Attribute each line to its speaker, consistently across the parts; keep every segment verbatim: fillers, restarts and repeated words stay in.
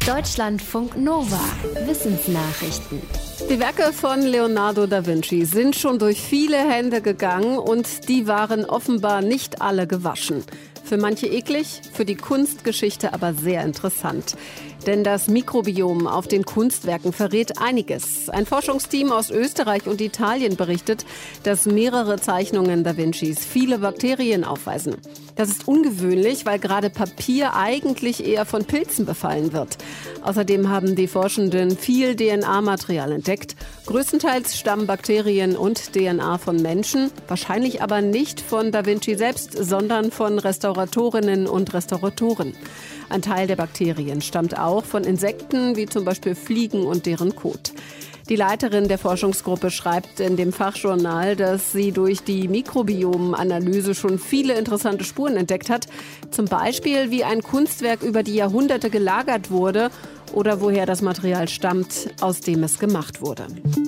Speaker 1: Deutschlandfunk Nova. Wissensnachrichten.
Speaker 2: Die Werke von Leonardo da Vinci sind schon durch viele Hände gegangen und die waren offenbar nicht alle gewaschen. Für manche eklig, für die Kunstgeschichte aber sehr interessant. Denn das Mikrobiom auf den Kunstwerken verrät einiges. Ein Forschungsteam aus Österreich und Italien berichtet, dass mehrere Zeichnungen Da Vincis viele Bakterien aufweisen. Das ist ungewöhnlich, weil gerade Papier eigentlich eher von Pilzen befallen wird. Außerdem haben die Forschenden viel D N A-Material entdeckt. Größtenteils stammen Bakterien und D N A von Menschen, wahrscheinlich aber nicht von Da Vinci selbst, sondern von Restauratorinnen und Restauratoren. Ein Teil der Bakterien stammt auch von Insekten, wie zum Beispiel Fliegen und deren Kot. Die Leiterin der Forschungsgruppe schreibt in dem Fachjournal, dass sie durch die Mikrobiomanalyse schon viele interessante Spuren entdeckt hat. Zum Beispiel, wie ein Kunstwerk über die Jahrhunderte gelagert wurde oder woher das Material stammt, aus dem es gemacht wurde.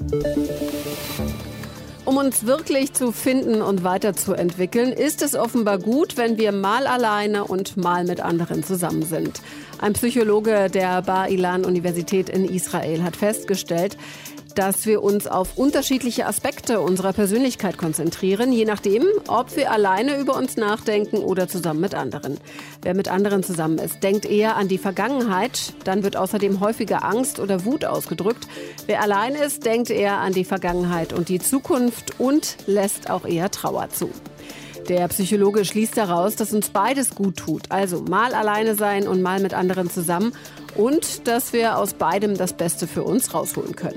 Speaker 2: Um uns wirklich zu finden und weiterzuentwickeln, ist es offenbar gut, wenn wir mal alleine und mal mit anderen zusammen sind. Ein Psychologe der Bar-Ilan-Universität in Israel hat festgestellt, dass wir uns auf unterschiedliche Aspekte unserer Persönlichkeit konzentrieren, je nachdem, ob wir alleine über uns nachdenken oder zusammen mit anderen. Wer mit anderen zusammen ist, denkt eher an die Vergangenheit, dann wird außerdem häufiger Angst oder Wut ausgedrückt. Wer allein ist, denkt eher an die Vergangenheit und die Zukunft und lässt auch eher Trauer zu. Der Psychologe schließt daraus, dass uns beides gut tut, also mal alleine sein und mal mit anderen zusammen und dass wir aus beidem das Beste für uns rausholen können.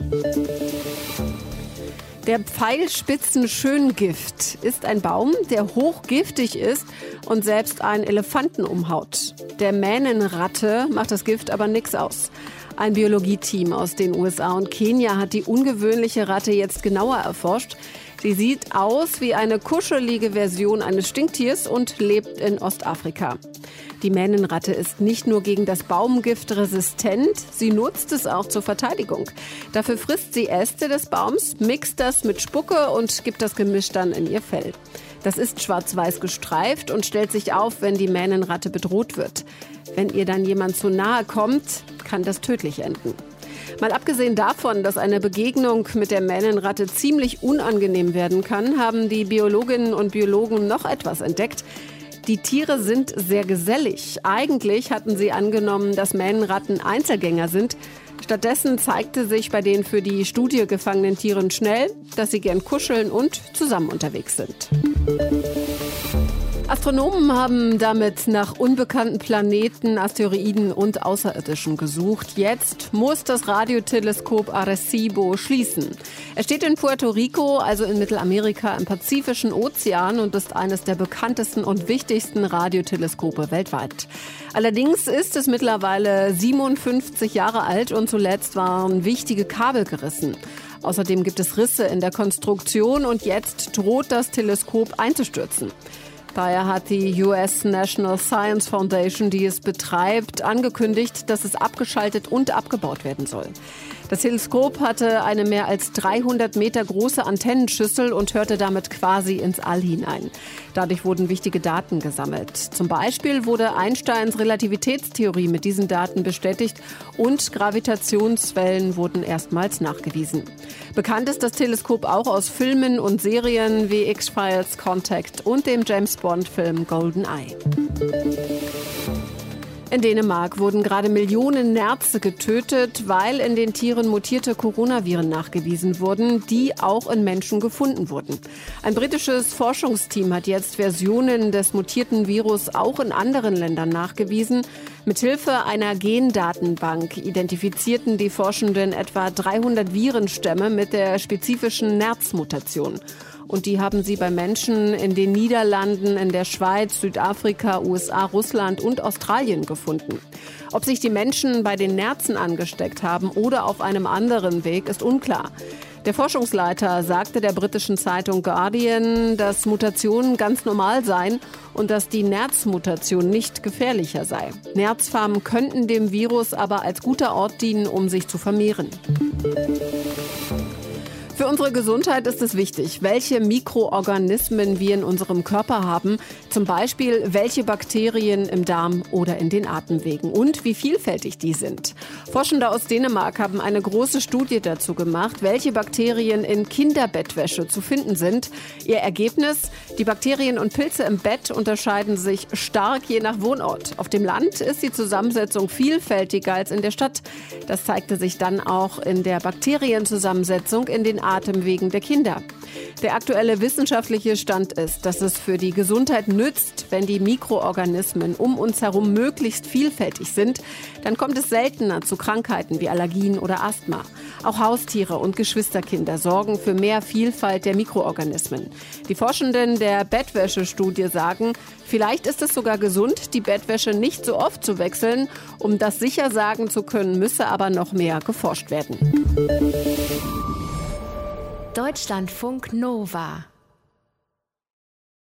Speaker 2: Der Pfeilspitzen-Schöngift ist ein Baum, der hochgiftig ist und selbst einen Elefanten umhaut. Der Mähnenratte macht das Gift aber nichts aus. Ein Biologieteam aus den U S A und Kenia hat die ungewöhnliche Ratte jetzt genauer erforscht. Sie sieht aus wie eine kuschelige Version eines Stinktiers und lebt in Ostafrika. Die Mähnenratte ist nicht nur gegen das Baumgift resistent, sie nutzt es auch zur Verteidigung. Dafür frisst sie Äste des Baums, mixt das mit Spucke und gibt das Gemisch dann in ihr Fell. Das ist schwarz-weiß gestreift und stellt sich auf, wenn die Mähnenratte bedroht wird. Wenn ihr dann jemand zu nahe kommt, kann das tödlich enden. Mal abgesehen davon, dass eine Begegnung mit der Mähnenratte ziemlich unangenehm werden kann, haben die Biologinnen und Biologen noch etwas entdeckt. Die Tiere sind sehr gesellig. Eigentlich hatten sie angenommen, dass Mähnenratten Einzelgänger sind. Stattdessen zeigte sich bei den für die Studie gefangenen Tieren schnell, dass sie gern kuscheln und zusammen unterwegs sind. Astronomen haben damit nach unbekannten Planeten, Asteroiden und Außerirdischen gesucht. Jetzt muss das Radioteleskop Arecibo schließen. Es steht in Puerto Rico, also in Mittelamerika, im Pazifischen Ozean und ist eines der bekanntesten und wichtigsten Radioteleskope weltweit. Allerdings ist es mittlerweile siebenundfünfzig Jahre alt und zuletzt waren wichtige Kabel gerissen. Außerdem gibt es Risse in der Konstruktion und jetzt droht das Teleskop einzustürzen. Daher hat die U S National Science Foundation, die es betreibt, angekündigt, dass es abgeschaltet und abgebaut werden soll. Das Teleskop hatte eine mehr als dreihundert Meter große Antennenschüssel und hörte damit quasi ins All hinein. Dadurch wurden wichtige Daten gesammelt. Zum Beispiel wurde Einsteins Relativitätstheorie mit diesen Daten bestätigt und Gravitationswellen wurden erstmals nachgewiesen. Bekannt ist das Teleskop auch aus Filmen und Serien wie X-Files, Contact und dem James-Bond-Film GoldenEye. In Dänemark wurden gerade Millionen Nerze getötet, weil in den Tieren mutierte Coronaviren nachgewiesen wurden, die auch in Menschen gefunden wurden. Ein britisches Forschungsteam hat jetzt Versionen des mutierten Virus auch in anderen Ländern nachgewiesen. Mithilfe einer Gendatenbank identifizierten die Forschenden etwa dreihundert Virenstämme mit der spezifischen Nerz-Mutation. Und die haben sie bei Menschen in den Niederlanden, in der Schweiz, Südafrika, U S A, Russland und Australien gefunden. Ob sich die Menschen bei den Nerzen angesteckt haben oder auf einem anderen Weg, ist unklar. Der Forschungsleiter sagte der britischen Zeitung Guardian, dass Mutationen ganz normal seien und dass die Nerz-Mutation nicht gefährlicher sei. Nerzfarmen könnten dem Virus aber als guter Ort dienen, um sich zu vermehren. Für unsere Gesundheit ist es wichtig, welche Mikroorganismen wir in unserem Körper haben. Zum Beispiel, welche Bakterien im Darm oder in den Atemwegen und wie vielfältig die sind. Forschende aus Dänemark haben eine große Studie dazu gemacht, welche Bakterien in Kinderbettwäsche zu finden sind. Ihr Ergebnis: Die Bakterien und Pilze im Bett unterscheiden sich stark je nach Wohnort. Auf dem Land ist die Zusammensetzung vielfältiger als in der Stadt. Das zeigte sich dann auch in der Bakterienzusammensetzung in den Atemwegen der Kinder. Der aktuelle wissenschaftliche Stand ist, dass es für die Gesundheit nützt, wenn die Mikroorganismen um uns herum möglichst vielfältig sind. Dann kommt es seltener zu Krankheiten wie Allergien oder Asthma. Auch Haustiere und Geschwisterkinder sorgen für mehr Vielfalt der Mikroorganismen. Die Forschenden der Bettwäsche-Studie sagen, vielleicht ist es sogar gesund, die Bettwäsche nicht so oft zu wechseln. Um das sicher sagen zu können, müsse aber noch mehr geforscht werden.
Speaker 1: Deutschlandfunk Nova